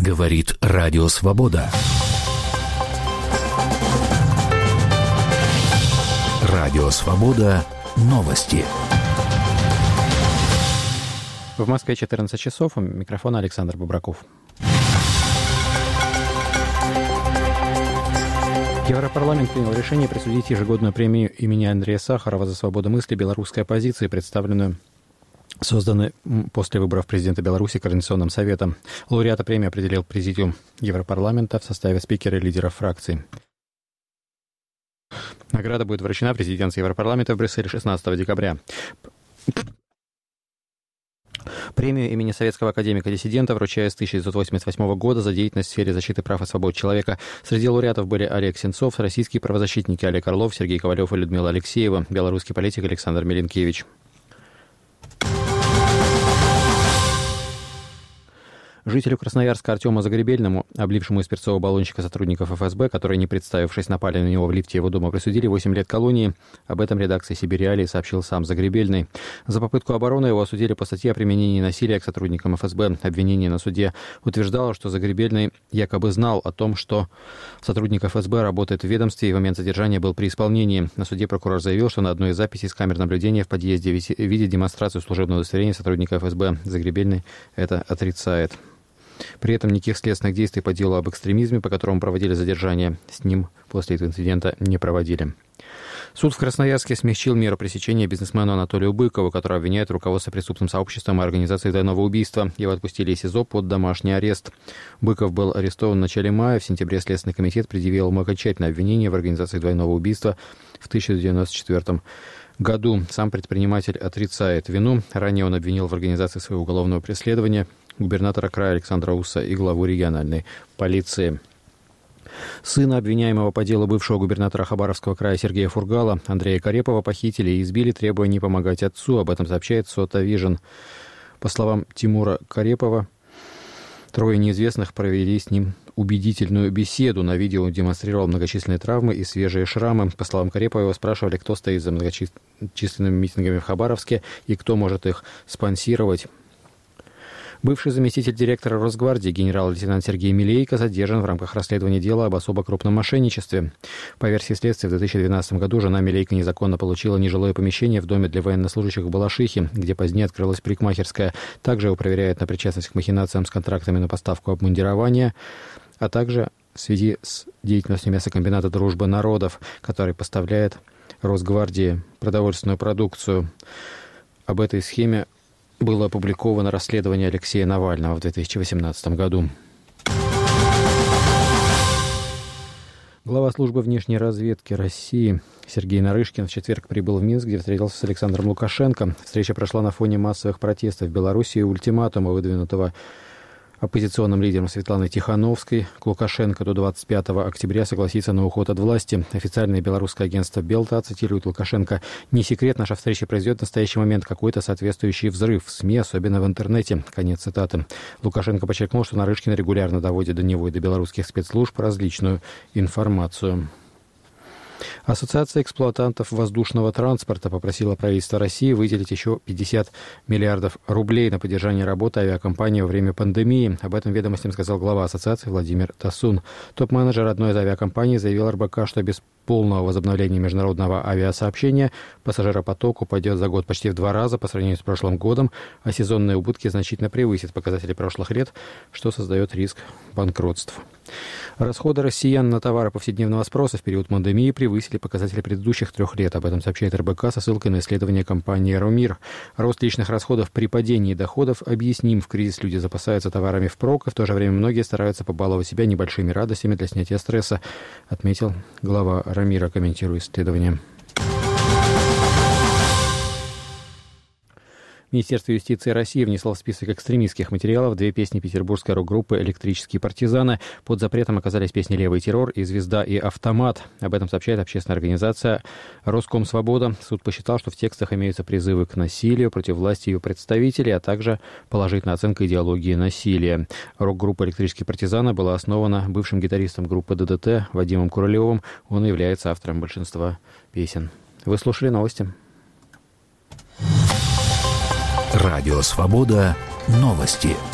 Говорит Радио Свобода. Радио Свобода. Новости. В Москве 14 часов. У микрофона Александр Бобраков. Европарламент принял решение присудить ежегодную премию имени Андрея Сахарова за свободу мысли белорусской оппозиции, созданной после выборов президента Беларуси Координационным советом. Лауреата премии определил Президиум Европарламента в составе спикера и лидеров фракций. Награда будет вручена в резиденции Европарламента в Брюсселе 16 декабря. Премию имени советского академика-диссидента вручают с 1988 года за деятельность в сфере защиты прав и свобод человека. Среди лауреатов были Олег Сенцов, российские правозащитники Олег Орлов, Сергей Ковалев и Людмила Алексеева, белорусский политик Александр Миленкевич. Жителю Красноярска Артему Загребельному, облившему из перцового баллончика сотрудников ФСБ, которые, не представившись, напали на него в лифте его дома, присудили 8 лет колонии. Об этом редакции «Сибириалии» сообщил сам Загребельный. За попытку обороны его осудили по статье о применении насилия к сотрудникам ФСБ. Обвинение на суде утверждало, что Загребельный якобы знал о том, что сотрудник ФСБ работает в ведомстве и в момент задержания был при исполнении. На суде прокурор заявил, что на одной из записей с камер наблюдения в подъезде видит демонстрацию служебного удостоверения сотрудника ФСБ. Загребельный это отрицает. При этом никаких следственных действий по делу об экстремизме, по которому проводили задержание, с ним после этого инцидента не проводили. Суд в Красноярске смягчил меру пресечения бизнесмену Анатолию Быкову, который обвиняет руководство преступным сообществом и организацией двойного убийства. Его отпустили из СИЗО под домашний арест. Быков был арестован в начале мая. В сентябре Следственный комитет предъявил ему окончательное обвинение в организации двойного убийства в 1994 году. Сам предприниматель отрицает вину. Ранее он обвинил в организации своего уголовного преследования губернатора края Александра Усса и главу региональной полиции. Сына обвиняемого по делу бывшего губернатора Хабаровского края Сергея Фургала Андрея Карепова похитили и избили, требуя не помогать отцу. Об этом сообщает Сота Вижн. По словам Тимура Карепова, трое неизвестных провели с ним убедительную беседу. На видео он демонстрировал многочисленные травмы и свежие шрамы. По словам Карепова, его спрашивали, кто стоит за многочисленными митингами в Хабаровске и кто может их спонсировать. Бывший заместитель директора Росгвардии генерал-лейтенант Сергей Милейко задержан в рамках расследования дела об особо крупном мошенничестве. По версии следствия, в 2012 году жена Милейко незаконно получила нежилое помещение в доме для военнослужащих в Балашихе, где позднее открылась парикмахерская. Также его проверяют на причастность к махинациям с контрактами на поставку обмундирования, а также в связи с деятельностью мясокомбината «Дружба народов», который поставляет Росгвардии продовольственную продукцию. Об этой схеме было опубликовано расследование Алексея Навального в 2018 году. Глава службы внешней разведки России Сергей Нарышкин в четверг прибыл в Минск, где встретился с Александром Лукашенко. Встреча прошла на фоне массовых протестов в Беларуси и ультиматума, выдвинутого оппозиционным лидером Светланой Тихановской. К Лукашенко до 25 октября согласиться на уход от власти. Официальное белорусское агентство Белта цитирует Лукашенко: «Не секрет, наша встреча произойдет в настоящий момент какой-то соответствующий взрыв в СМИ, особенно в интернете». Конец цитаты. Лукашенко подчеркнул, что Нарышкин регулярно доводит до него и до белорусских спецслужб различную информацию. Ассоциация эксплуатантов воздушного транспорта попросила правительство России выделить еще 50 миллиардов рублей на поддержание работы авиакомпании во время пандемии. Об этом «Ведомостям» сказал глава ассоциации Владимир Тасун. Топ-менеджер одной из авиакомпаний заявил РБК, что без полного возобновления международного авиасообщения пассажиропоток упадет за год почти в 2 раза по сравнению с прошлым годом, а сезонные убытки значительно превысят показатели прошлых лет, что создает риск банкротств. Расходы россиян на товары повседневного спроса в период пандемии превысили показатели предыдущих 3 лет. Об этом сообщает РБК со ссылкой на исследование компании «Ромир». Рост личных расходов при падении доходов объясним. В кризис люди запасаются товарами впрок, и в то же время многие стараются побаловать себя небольшими радостями для снятия стресса, отметил глава «Ромира», комментируя исследование. Министерство юстиции России внесло в список экстремистских материалов 2 песни петербургской рок-группы «Электрические партизаны». Под запретом оказались песни «Левый террор» и «Звезда» и «Автомат». Об этом сообщает общественная организация «Роскомсвобода». Суд посчитал, что в текстах имеются призывы к насилию против власти и ее представителей, а также положительная оценка идеологии насилия. Рок-группа «Электрические партизаны» была основана бывшим гитаристом группы ДДТ Вадимом Куралевым. Он является автором большинства песен. Вы слушали новости. Радио Свобода. Новости.